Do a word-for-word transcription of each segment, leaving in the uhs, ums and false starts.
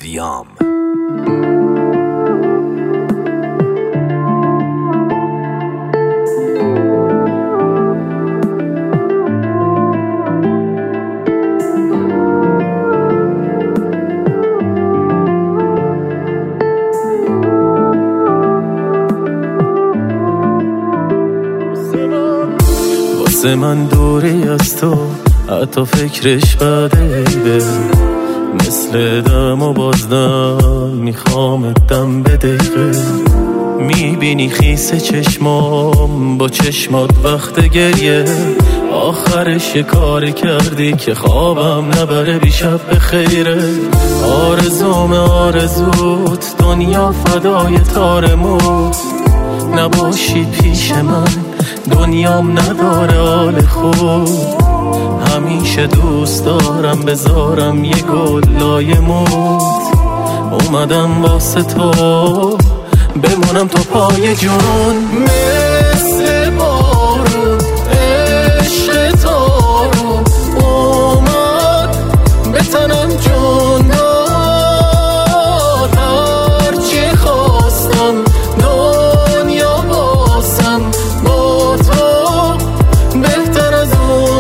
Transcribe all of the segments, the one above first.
ویام. واسه من دوری از تو حتی فکرش بده، مثل دم و بازدم میخوام دم به دقیقه. میبینی خیس چشمام با چشمات وقت گریه، آخرش یه کاری کردی که خوابم نبره بی شب به خیره. آرزوم آرزوت دنیا فدای تارموت، نباشی پیش من دنیام نداره حال خوب. همیشه دوست دارم بذارم یه گل لای موت، اومدم واسه تو بمونم تو پای جون. مثل بارون عشق تارون اومد به تنم جون داد، هرچی خواستم دنیا باسم با تو بهتر از اون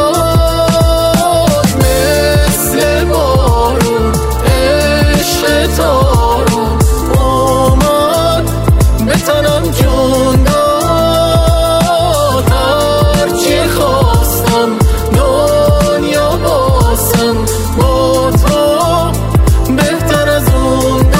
داد. مثل بارون عشق تارون اومد به تنم جون داد، هرچی خواستم دنیا باسم با تو بهتر از اون داد.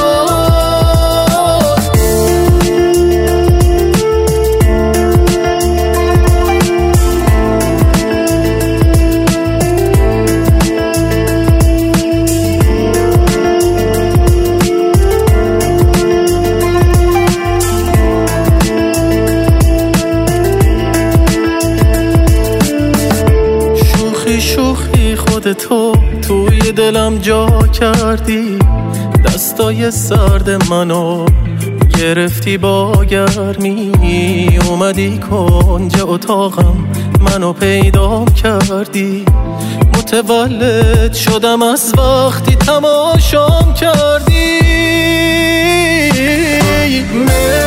شوخی شوخی خودتو توی دلم جا کردی، دستای سرد منو گرفتی با گرمی. اومدی کنج اتاقم منو پیدا کردی، متولد شدم از وقتی تماشام کردی.